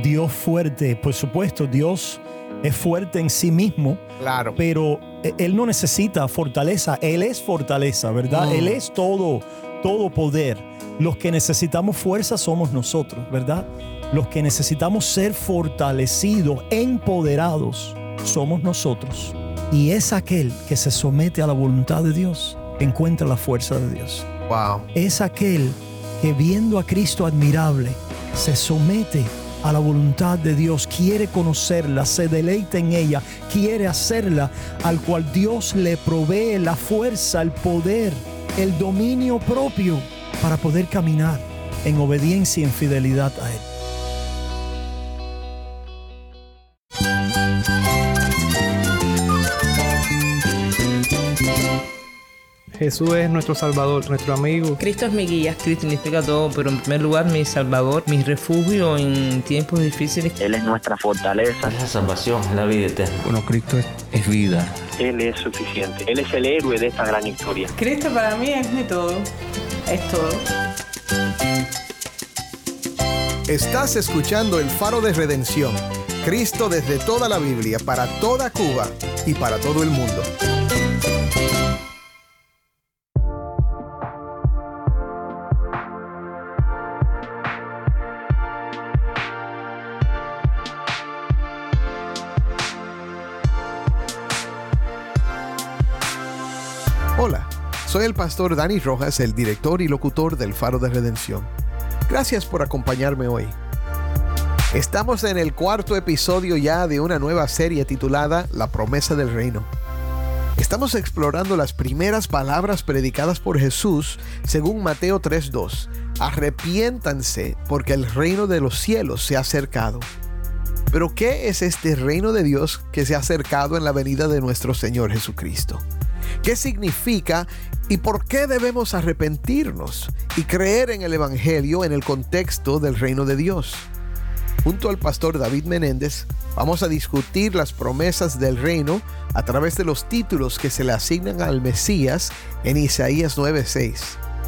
Dios fuerte. Por supuesto, Dios es fuerte en sí mismo. Claro. Pero Él no necesita fortaleza. Él es fortaleza, ¿verdad? Él es todo poder. Los que necesitamos fuerza somos nosotros, ¿verdad? Los que necesitamos ser fortalecidos, empoderados, somos nosotros. Y es aquel que se somete a la voluntad de Dios que encuentra la fuerza de Dios. Wow. Es aquel que, viendo a Cristo admirable, se somete a la voluntad de Dios, quiere conocerla, se deleita en ella, quiere hacerla, al cual Dios le provee la fuerza, el poder, el dominio propio para poder caminar en obediencia y en fidelidad a Él. Jesús es nuestro Salvador, nuestro amigo. Cristo es mi guía. Cristo significa todo, pero en primer lugar mi Salvador, mi refugio en tiempos difíciles. Él es nuestra fortaleza. Es la salvación, es la vida eterna. Bueno, Cristo es vida. Él es suficiente. Él es el héroe de esta gran historia. Cristo para mí es mi todo. Es todo. Estás escuchando El Faro de Redención. Cristo desde toda la Biblia, para toda Cuba y para todo el mundo. Hola, soy el pastor Dani Rojas, el director y locutor del Faro de Redención. Gracias por acompañarme hoy. Estamos en el 4º episodio ya de una nueva serie titulada La Promesa del Reino. Estamos explorando las primeras palabras predicadas por Jesús según Mateo 3:2. Arrepiéntanse porque el reino de los cielos se ha acercado. Pero ¿qué es este reino de Dios que se ha acercado en la venida de nuestro Señor Jesucristo? ¿Qué significa y por qué debemos arrepentirnos y creer en el Evangelio en el contexto del reino de Dios? Junto al pastor David Menéndez vamos a discutir las promesas del reino a través de los títulos que se le asignan al Mesías en Isaías 9:6.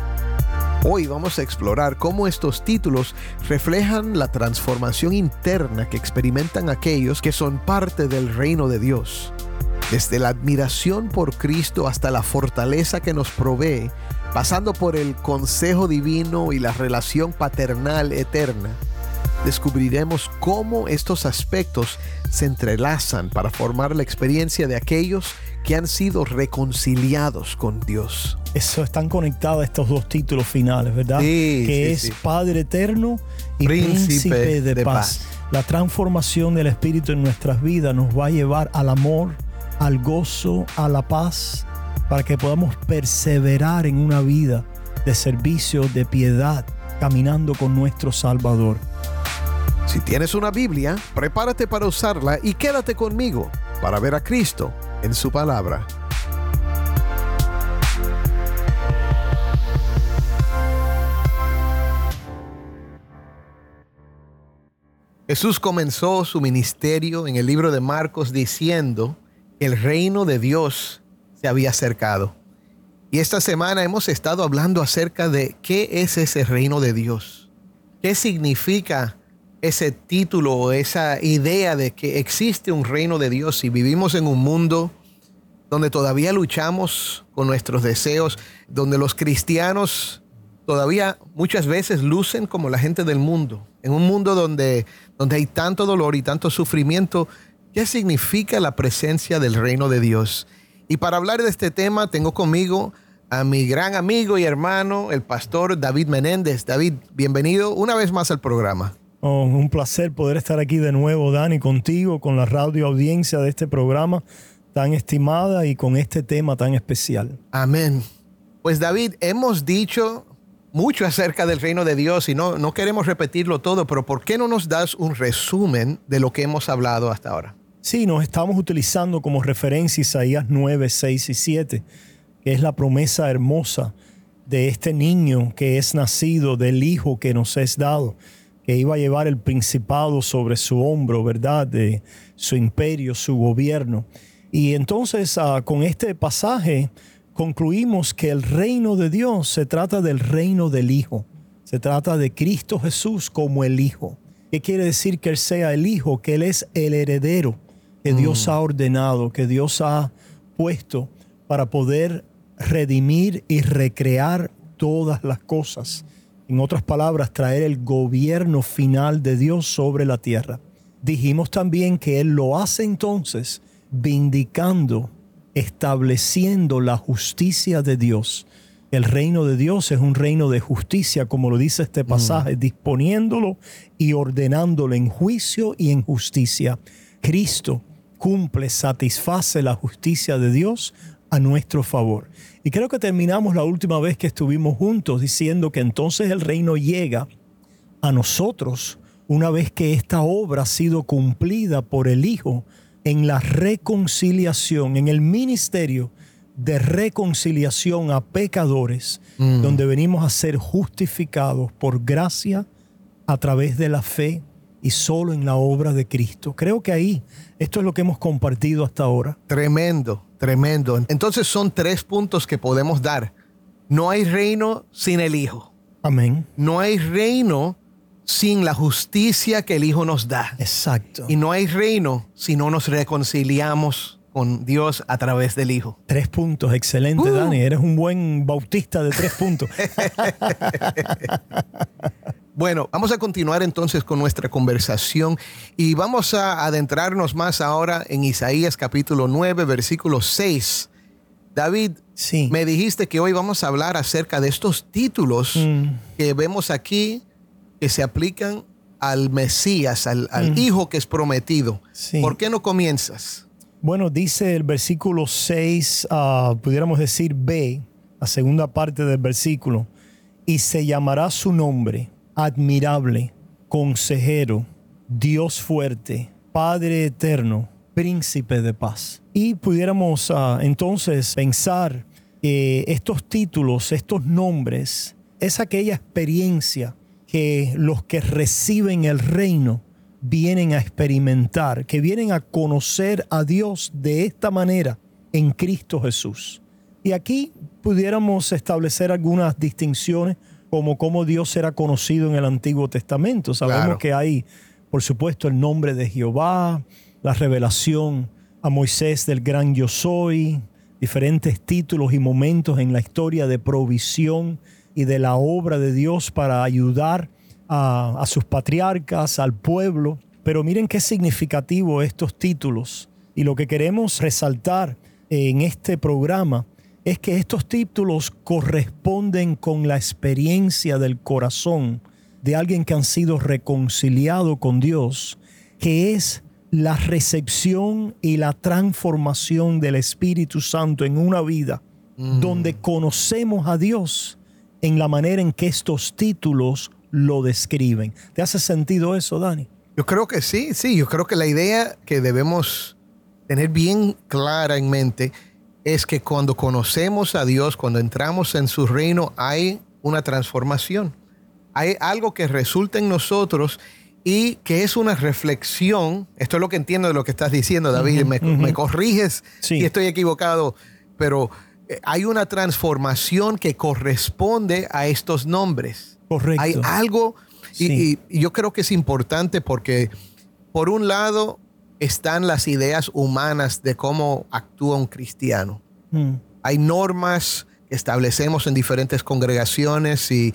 Hoy vamos a explorar cómo estos títulos reflejan la transformación interna que experimentan aquellos que son parte del reino de Dios. Desde la admiración por Cristo hasta la fortaleza que nos provee, pasando por el consejo divino y la relación paternal eterna, descubriremos cómo estos aspectos se entrelazan para formar la experiencia de aquellos que han sido reconciliados con Dios. Eso están conectados estos dos títulos finales, ¿verdad? Sí, que sí, es sí. Padre eterno y Príncipe de paz. La transformación del Espíritu en nuestras vidas nos va a llevar al amor, al gozo, a la paz, para que podamos perseverar en una vida de servicio, de piedad, caminando con nuestro Salvador. Si tienes una Biblia, prepárate para usarla y quédate conmigo para ver a Cristo en su palabra. Jesús comenzó su ministerio en el libro de Marcos diciendo que el reino de Dios se había acercado. Y esta semana hemos estado hablando acerca de qué es ese reino de Dios. ¿Qué significa ese título o esa idea de que existe un reino de Dios y vivimos en un mundo donde todavía luchamos con nuestros deseos, donde los cristianos todavía muchas veces lucen como la gente del mundo, en un mundo donde hay tanto dolor y tanto sufrimiento? ¿Qué significa la presencia del reino de Dios? Y para hablar de este tema tengo conmigo a mi gran amigo y hermano, el pastor David Menéndez. David, bienvenido una vez más al programa. Oh, un placer poder estar aquí de nuevo, Dani, contigo, con la radio audiencia de este programa tan estimada y con este tema tan especial. Amén. Pues David, hemos dicho mucho acerca del reino de Dios y no queremos repetirlo todo, pero ¿por qué no nos das un resumen de lo que hemos hablado hasta ahora? Sí, nos estamos utilizando como referencia Isaías 9, 6 y 7, que es la promesa hermosa de este niño que es nacido, del hijo que nos es dado, que iba a llevar el principado sobre su hombro, ¿verdad? De su imperio, su gobierno. Y entonces con este pasaje concluimos que el reino de Dios se trata del reino del Hijo. Se trata de Cristo Jesús como el Hijo. ¿Qué quiere decir que Él sea el Hijo? Que Él es el heredero que Dios ha ordenado, que Dios ha puesto para poder redimir y recrear todas las cosas. En otras palabras, traer el gobierno final de Dios sobre la tierra. Dijimos también que Él lo hace entonces vindicando, estableciendo la justicia de Dios. El reino de Dios es un reino de justicia, como lo dice este pasaje, disponiéndolo y ordenándolo en juicio y en justicia. Cristo cumple, satisface la justicia de Dios a nuestro favor. Y creo que terminamos la última vez que estuvimos juntos diciendo que entonces el reino llega a nosotros una vez que esta obra ha sido cumplida por el Hijo en la reconciliación, en el ministerio de reconciliación a pecadores, donde venimos a ser justificados por gracia a través de la fe y solo en la obra de Cristo. Creo que ahí, esto es lo que hemos compartido hasta ahora. Tremendo, tremendo. Entonces son 3 puntos que podemos dar. No hay reino sin el Hijo. Amén. No hay reino sin la justicia que el Hijo nos da. Exacto. Y no hay reino si no nos reconciliamos con Dios a través del Hijo. 3 puntos, excelente, Dani. Eres un buen bautista de 3 puntos. Bueno, vamos a continuar entonces con nuestra conversación y vamos a adentrarnos más ahora en Isaías capítulo 9, versículo 6. David, sí, me dijiste que hoy vamos a hablar acerca de estos títulos que vemos aquí que se aplican al Mesías, al Hijo que es prometido. Sí. ¿Por qué no comienzas? Bueno, dice el versículo 6, pudiéramos decir B, la segunda parte del versículo, y se llamará su nombre admirable, consejero, Dios fuerte, Padre eterno, príncipe de paz. Y pudiéramos entonces pensar que estos títulos, estos nombres, es aquella experiencia que los que reciben el reino vienen a experimentar, que vienen a conocer a Dios de esta manera en Cristo Jesús. Y aquí pudiéramos establecer algunas distinciones como cómo Dios era conocido en el Antiguo Testamento. Sabemos que hay, por supuesto, el nombre de Jehová, la revelación a Moisés del gran yo soy, diferentes títulos y momentos en la historia de provisión y de la obra de Dios para ayudar a sus patriarcas, al pueblo. Pero miren qué significativo estos títulos. Y lo que queremos resaltar en este programa es que estos títulos corresponden con la experiencia del corazón de alguien que han sido reconciliado con Dios, que es la recepción y la transformación del Espíritu Santo en una vida donde conocemos a Dios en la manera en que estos títulos lo describen. ¿Te hace sentido eso, Dani? Yo creo que sí. Yo creo que la idea que debemos tener bien clara en mente es que cuando conocemos a Dios, cuando entramos en su reino, hay una transformación. Hay algo que resulta en nosotros y que es una reflexión. Esto es lo que entiendo de lo que estás diciendo, David. Me corriges si estoy equivocado, pero hay una transformación que corresponde a estos nombres. Correcto. Hay algo, y yo creo que es importante porque, por un lado, están las ideas humanas de cómo actúa un cristiano. Hay normas que establecemos en diferentes congregaciones y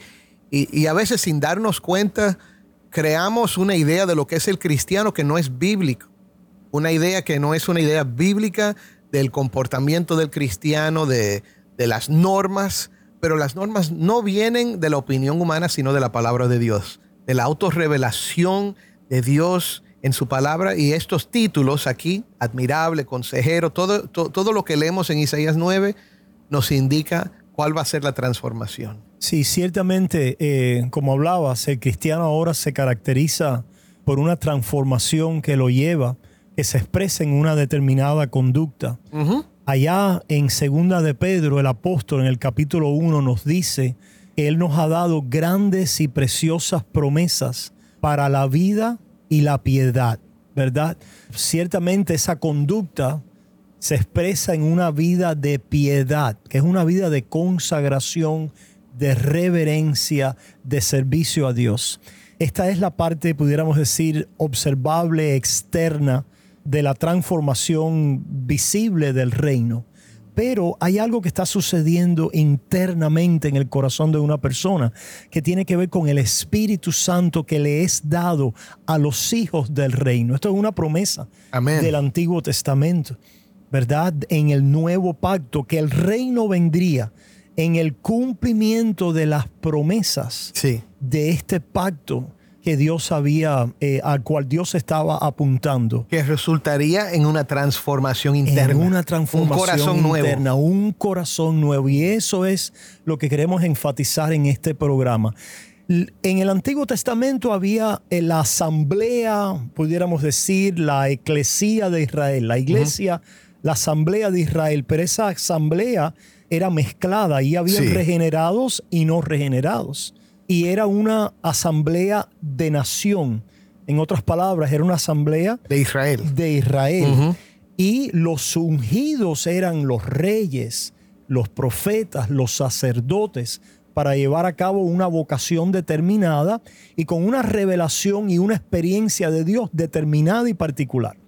a veces, sin darnos cuenta, creamos una idea de lo que es el cristiano que no es bíblico. Una idea que no es una idea bíblica del comportamiento del cristiano, de las normas. Pero las normas no vienen de la opinión humana, sino de la palabra de Dios, de la autorrevelación de Dios en su palabra. Y estos títulos aquí, admirable, consejero, todo lo que leemos en Isaías 9 nos indica cuál va a ser la transformación. Sí, ciertamente, como hablabas, el cristiano ahora se caracteriza por una transformación que lo lleva, que se expresa en una determinada conducta. Allá en Segunda de Pedro, el apóstol en el capítulo 1 nos dice que Él nos ha dado grandes y preciosas promesas para la vida y la piedad, ¿verdad? Ciertamente esa conducta se expresa en una vida de piedad, que es una vida de consagración, de reverencia, de servicio a Dios. Esta es la parte, pudiéramos decir, observable, externa de la transformación visible del reino. Pero hay algo que está sucediendo internamente en el corazón de una persona que tiene que ver con el Espíritu Santo que le es dado a los hijos del reino. Esto es una promesa del Antiguo Testamento, ¿verdad? En el Nuevo Pacto, que el reino vendría en el cumplimiento de las promesas de este pacto que Dios había, al cual Dios estaba apuntando. Que resultaría en una transformación interna. En una transformación un corazón interna, nuevo. un corazón nuevo. Y eso es lo que queremos enfatizar en este programa. En el Antiguo Testamento había la asamblea, pudiéramos decir, la eclesía de Israel, la iglesia, la asamblea de Israel, pero esa asamblea era mezclada y había regenerados y no regenerados. Y era una asamblea de nación. En otras palabras, era una asamblea de Israel. Y los ungidos eran los reyes, los profetas, los sacerdotes, para llevar a cabo una vocación determinada y con una revelación y una experiencia de Dios determinada y particular,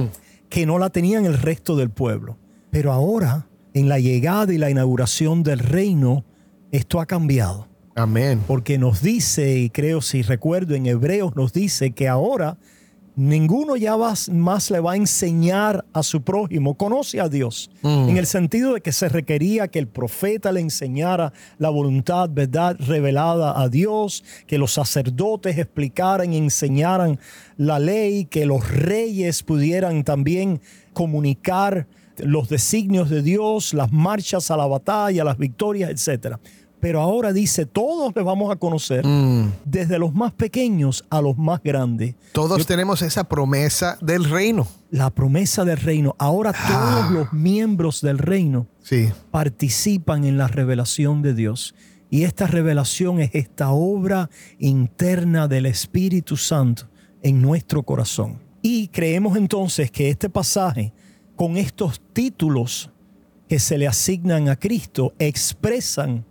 que no la tenían el resto del pueblo. Pero ahora, en la llegada y la inauguración del reino, esto ha cambiado. Amén. Porque nos dice, y creo si recuerdo en Hebreos, nos dice que ahora ninguno ya más le va a enseñar a su prójimo. Conoce a Dios. En el sentido de que se requería que el profeta le enseñara la voluntad, verdad, revelada a Dios, que los sacerdotes explicaran y enseñaran la ley, que los reyes pudieran también comunicar los designios de Dios, las marchas a la batalla, las victorias, etcétera. Pero ahora dice, todos les vamos a conocer, desde los más pequeños a los más grandes. Todos tenemos esa promesa del reino. La promesa del reino. Ahora todos los miembros del reino participan en la revelación de Dios. Y esta revelación es esta obra interna del Espíritu Santo en nuestro corazón. Y creemos entonces que este pasaje, con estos títulos que se le asignan a Cristo, expresan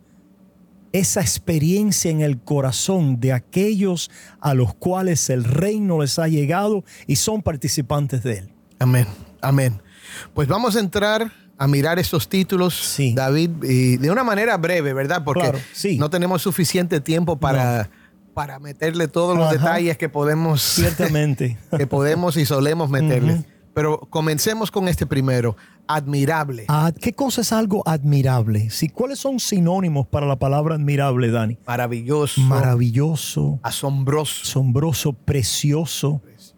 esa experiencia en el corazón de aquellos a los cuales el reino les ha llegado y son participantes de él. Amén, amén. Pues vamos a entrar a mirar estos títulos, David, y de una manera breve, ¿verdad? Porque no tenemos suficiente tiempo para meterle todos los detalles que podemos, ciertamente, que podemos y solemos meterle. Pero comencemos con este primero, admirable. ¿Qué cosa es algo admirable? ¿Cuáles son sinónimos para la palabra admirable, Dani? Maravilloso. Maravilloso. Asombroso. Asombroso, precioso.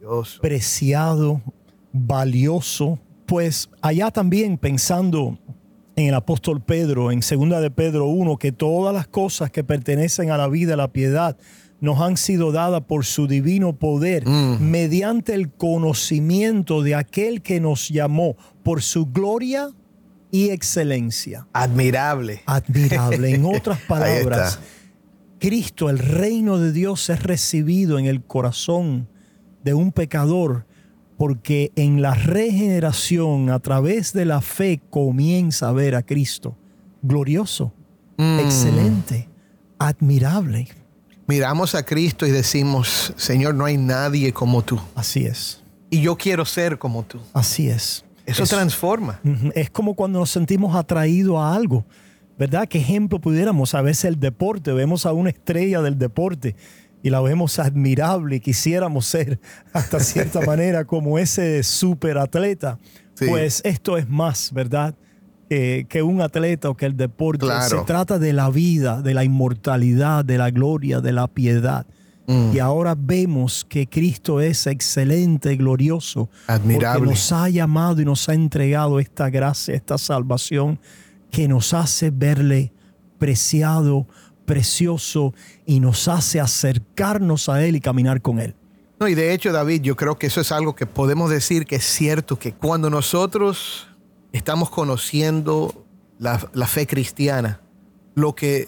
Preciado, valioso. Pues allá también pensando en el apóstol Pedro, en 2 de Pedro 1, que todas las cosas que pertenecen a la vida y la piedad nos han sido dadas por su divino poder, mediante el conocimiento de aquel que nos llamó por su gloria y excelencia. Admirable. Admirable. En otras palabras, Cristo, el reino de Dios, es recibido en el corazón de un pecador, porque en la regeneración, a través de la fe, comienza a ver a Cristo glorioso, excelente, admirable. Miramos a Cristo y decimos, Señor, no hay nadie como tú. Así es. Y yo quiero ser como tú. Así es. Eso transforma. Es como cuando nos sentimos atraídos a algo, ¿verdad? ¿Qué ejemplo pudiéramos? A veces el deporte, vemos a una estrella del deporte y la vemos admirable y quisiéramos ser hasta cierta manera como ese superatleta. Pues esto es más, ¿verdad? Que un atleta o que el deporte. Se trata de la vida, de la inmortalidad, de la gloria, de la piedad. Y ahora vemos que Cristo es excelente, glorioso, admirable, porque nos ha llamado y nos ha entregado esta gracia, esta salvación que nos hace verle preciado, precioso, y nos hace acercarnos a Él y caminar con Él. No, y de hecho, David, yo creo que eso es algo que podemos decir que es cierto, que cuando nosotros estamos conociendo la fe cristiana, lo que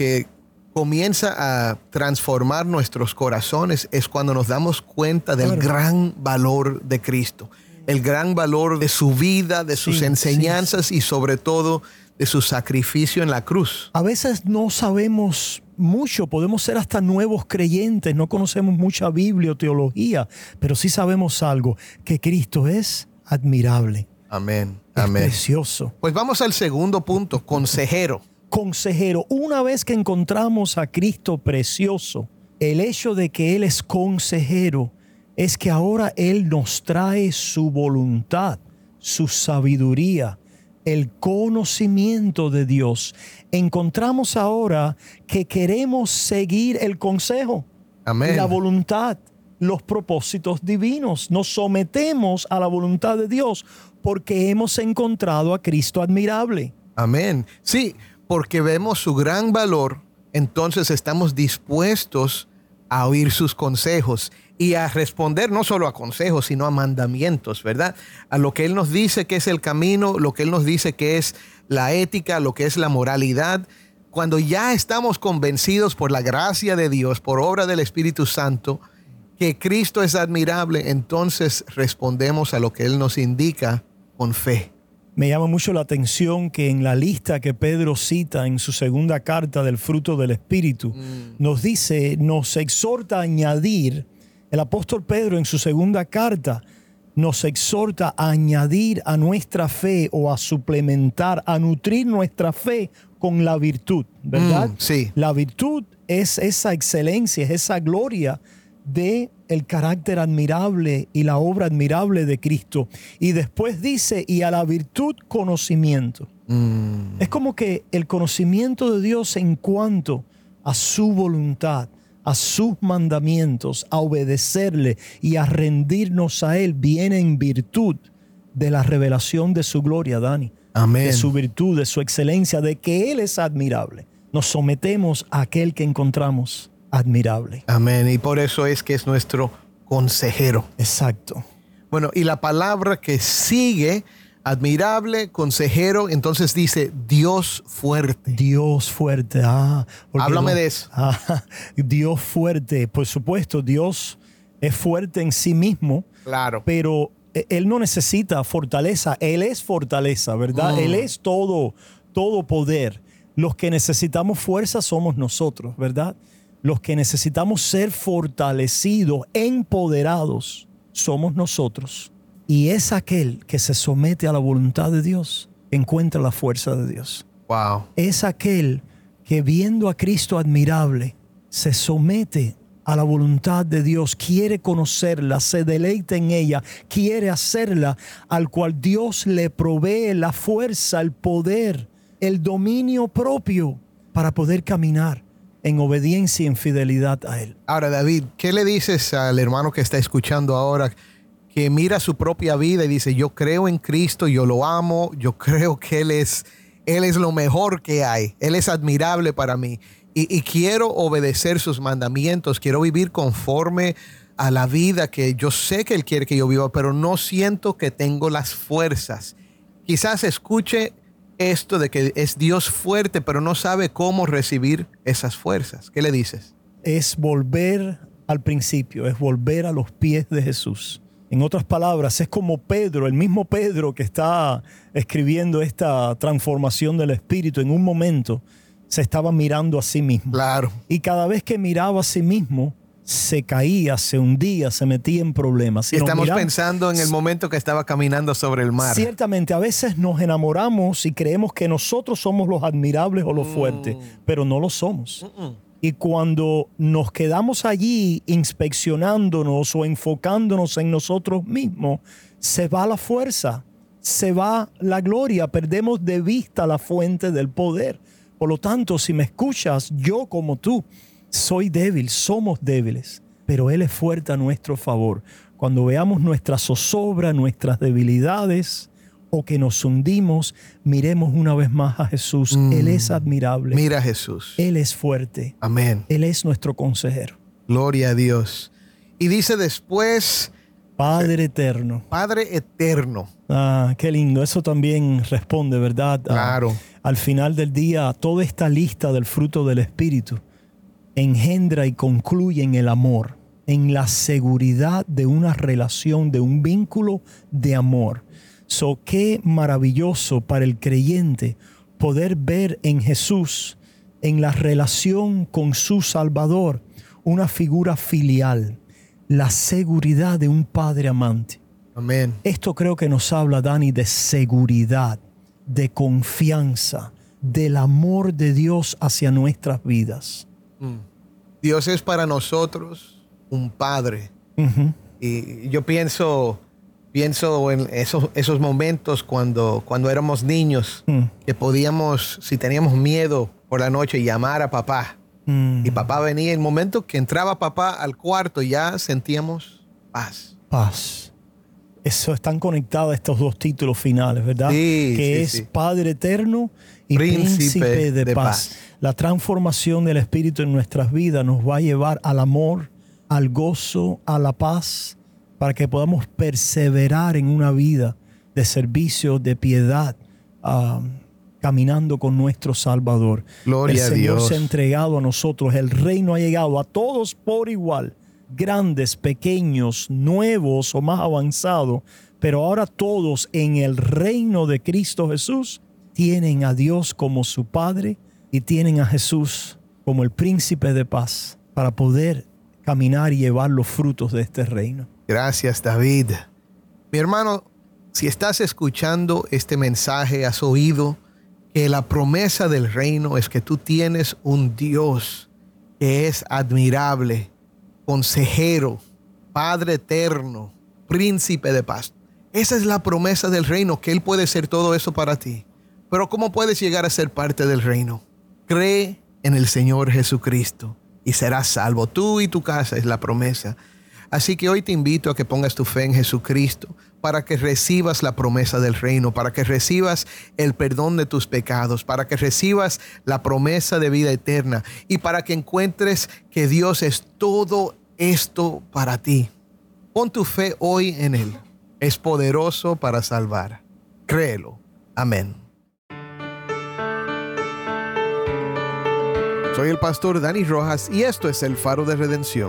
comienza a transformar nuestros corazones es cuando nos damos cuenta del gran valor de Cristo, el gran valor de su vida, de sus enseñanzas y sobre todo de su sacrificio en la cruz. A veces no sabemos mucho, podemos ser hasta nuevos creyentes, no conocemos mucha Biblia o teología, pero sí sabemos algo, que Cristo es admirable. Amén. Es Amén. precioso. Pues vamos al segundo punto, consejero. Consejero. Una vez que encontramos a Cristo precioso, el hecho de que Él es consejero es que ahora Él nos trae su voluntad, su sabiduría, el conocimiento de Dios. Encontramos ahora que queremos seguir el consejo, Amén. la voluntad, los propósitos divinos. Nos sometemos a la voluntad de Dios porque hemos encontrado a Cristo admirable. Amén. Sí, porque vemos su gran valor, entonces estamos dispuestos a oír sus consejos y a responder no solo a consejos, sino a mandamientos, ¿verdad? A lo que Él nos dice que es el camino, lo que Él nos dice que es la ética, lo que es la moralidad. Cuando ya estamos convencidos por la gracia de Dios, por obra del Espíritu Santo, que Cristo es admirable, entonces respondemos a lo que Él nos indica con fe. Me llama mucho la atención que en la lista que Pedro cita en su segunda carta del fruto del Espíritu, nos dice, nos exhorta a añadir, el apóstol Pedro en su segunda carta nos exhorta a añadir a nuestra fe o a suplementar, a nutrir nuestra fe con la virtud, ¿verdad? Sí. La virtud es esa excelencia, es esa gloria de el carácter admirable y la obra admirable de Cristo. Y después dice, y a la virtud conocimiento. Es como que el conocimiento de Dios en cuanto a su voluntad, a sus mandamientos, a obedecerle y a rendirnos a Él, viene en virtud de la revelación de su gloria, Dani. Amén. De su virtud, de su excelencia, de que Él es admirable. Nos sometemos a aquel que encontramos admirable. Amén. Y por eso es que es nuestro consejero. Exacto. Bueno, y la palabra que sigue, admirable, consejero, entonces dice Dios fuerte. Dios fuerte. Háblame de eso. Dios fuerte. Por supuesto, Dios es fuerte en sí mismo. Claro. Pero Él no necesita fortaleza. Él es fortaleza, ¿verdad? Él es todo poder. Los que necesitamos fuerza somos nosotros, ¿verdad? Los que necesitamos ser fortalecidos, empoderados, somos nosotros. Y es aquel que se somete a la voluntad de Dios, encuentra la fuerza de Dios. Wow. Es aquel que viendo a Cristo admirable, se somete a la voluntad de Dios, quiere conocerla, se deleita en ella, quiere hacerla, al cual Dios le provee la fuerza, el poder, el dominio propio para poder caminar en obediencia y en fidelidad a Él. Ahora, David, ¿qué le dices al hermano que está escuchando ahora, que mira su propia vida y dice, yo creo en Cristo, yo lo amo, yo creo que Él es lo mejor que hay, Él es admirable para mí y quiero obedecer sus mandamientos, quiero vivir conforme a la vida que yo sé que Él quiere que yo viva, pero no siento que tengo las fuerzas? Quizás escuche esto de que es Dios fuerte, pero no sabe cómo recibir esas fuerzas. ¿Qué le dices? Es volver al principio, es volver a los pies de Jesús. En otras palabras, es como Pedro, el mismo Pedro que está escribiendo esta transformación del Espíritu, en un momento se estaba mirando a sí mismo. Claro. Y cada vez que miraba a sí mismo, se caía, se hundía, se metía en problemas. Si estamos pensando en el momento que estaba caminando sobre el mar. Ciertamente, a veces nos enamoramos y creemos que nosotros somos los admirables o los fuertes, pero no lo somos. Y cuando nos quedamos allí inspeccionándonos o enfocándonos en nosotros mismos, se va la fuerza, se va la gloria, perdemos de vista la fuente del poder. Por lo tanto, si me escuchas, yo como tú, soy débil, somos débiles, pero Él es fuerte a nuestro favor. Cuando veamos nuestra zozobra, nuestras debilidades o que nos hundimos, miremos una vez más a Jesús. Él es admirable. Mira a Jesús. Él es fuerte. Amén. Él es nuestro consejero. Gloria a Dios. Y dice después, Padre eterno. Padre eterno. Qué lindo. Eso también responde, ¿verdad? Claro. Al final del día, toda esta lista del fruto del Espíritu engendra y concluye en el amor, en la seguridad de una relación, de un vínculo de amor. Qué maravilloso para el creyente poder ver en Jesús, en la relación con su Salvador, una figura filial, la seguridad de un padre amante. Amén. Esto creo que nos habla, Dani, de seguridad, de confianza, del amor de Dios hacia nuestras vidas. Dios es para nosotros un padre. Uh-huh. Y yo pienso en esos momentos cuando éramos niños, que podíamos, si teníamos miedo por la noche, llamar a papá. Y papá venía. En el momento que entraba papá al cuarto, ya sentíamos paz. Paz. Eso están conectados estos dos títulos finales, ¿verdad? Sí, que sí, es sí. Padre eterno y Príncipe de paz. La transformación del Espíritu en nuestras vidas nos va a llevar al amor, al gozo, a la paz, para que podamos perseverar en una vida de servicio, de piedad, caminando con nuestro Salvador. Gloria a Dios. El Señor se ha entregado a nosotros. El reino ha llegado a todos por igual. Grandes, pequeños, nuevos o más avanzados. Pero ahora todos en el reino de Cristo Jesús tienen a Dios como su Padre y tienen a Jesús como el Príncipe de paz para poder caminar y llevar los frutos de este reino. Gracias, David. Mi hermano, si estás escuchando este mensaje, has oído que la promesa del reino es que tú tienes un Dios que es admirable, consejero, Padre eterno, Príncipe de paz. Esa es la promesa del reino, que Él puede ser todo eso para ti. Pero ¿cómo puedes llegar a ser parte del reino? Cree en el Señor Jesucristo y serás salvo. Tú y tu casa es la promesa. Así que hoy te invito a que pongas tu fe en Jesucristo para que recibas la promesa del reino, para que recibas el perdón de tus pecados, para que recibas la promesa de vida eterna y para que encuentres que Dios es todo esto para ti. Pon tu fe hoy en Él. Es poderoso para salvar. Créelo. Amén. Soy el pastor Dani Rojas y esto es el Faro de Redención.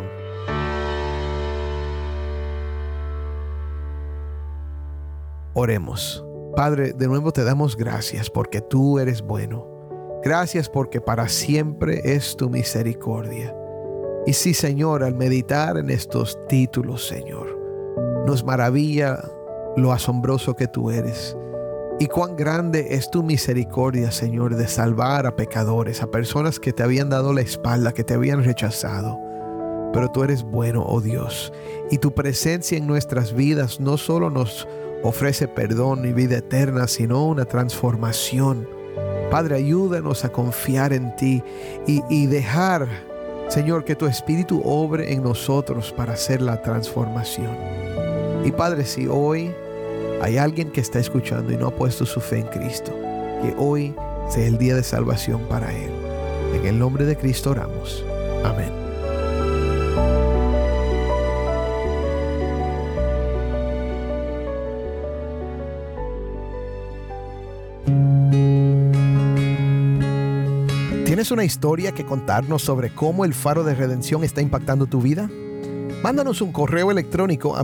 Oremos. Padre, de nuevo te damos gracias porque tú eres bueno. Gracias porque para siempre es tu misericordia. Y sí, Señor, al meditar en estos títulos, Señor, nos maravilla lo asombroso que tú eres. Y cuán grande es tu misericordia, Señor, de salvar a pecadores, a personas que te habían dado la espalda, que te habían rechazado. Pero tú eres bueno, oh Dios. Y tu presencia en nuestras vidas no solo nos ofrece perdón y vida eterna, sino una transformación. Padre, ayúdanos a confiar en ti y dejar, Señor, que tu Espíritu obre en nosotros para hacer la transformación. Y Padre, si hoy hay alguien que está escuchando y no ha puesto su fe en Cristo, que hoy sea el día de salvación para él. En el nombre de Cristo oramos. Amén. ¿Tienes una historia que contarnos sobre cómo el Faro de Redención está impactando tu vida? Mándanos un correo electrónico a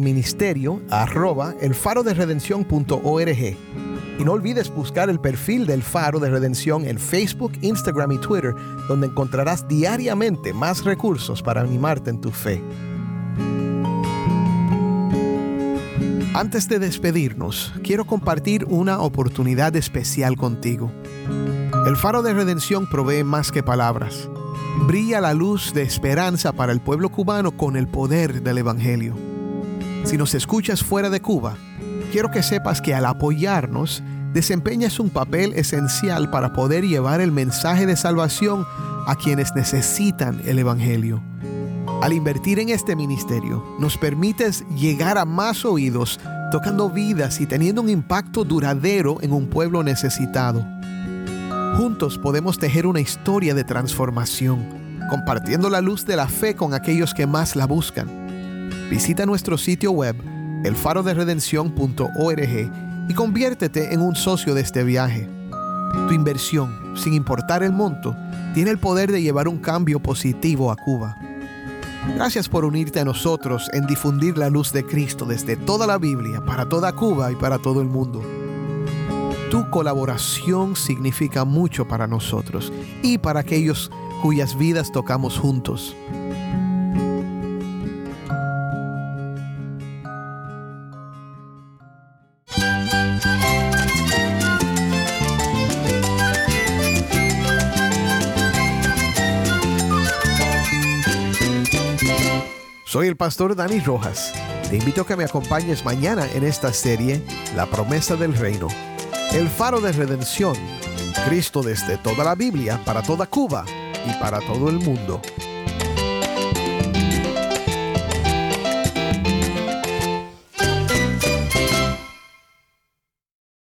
ministerio@elfaroderedencion.org. Y no olvides buscar el perfil del Faro de Redención en Facebook, Instagram y Twitter, donde encontrarás diariamente más recursos para animarte en tu fe. Antes de despedirnos, quiero compartir una oportunidad especial contigo. El Faro de Redención provee más que palabras. Brilla la luz de esperanza para el pueblo cubano con el poder del Evangelio. Si nos escuchas fuera de Cuba, quiero que sepas que al apoyarnos, desempeñas un papel esencial para poder llevar el mensaje de salvación a quienes necesitan el Evangelio. Al invertir en este ministerio, nos permites llegar a más oídos, tocando vidas y teniendo un impacto duradero en un pueblo necesitado. Juntos podemos tejer una historia de transformación, compartiendo la luz de la fe con aquellos que más la buscan. Visita nuestro sitio web, elfaroderedencion.org, y conviértete en un socio de este viaje. Tu inversión, sin importar el monto, tiene el poder de llevar un cambio positivo a Cuba. Gracias por unirte a nosotros en difundir la luz de Cristo desde toda la Biblia, para toda Cuba y para todo el mundo. Tu colaboración significa mucho para nosotros y para aquellos cuyas vidas tocamos juntos. Soy el pastor Dani Rojas. Te invito a que me acompañes mañana en esta serie, La Promesa del Reino. El Faro de Redención. Cristo desde toda la Biblia, para toda Cuba y para todo el mundo.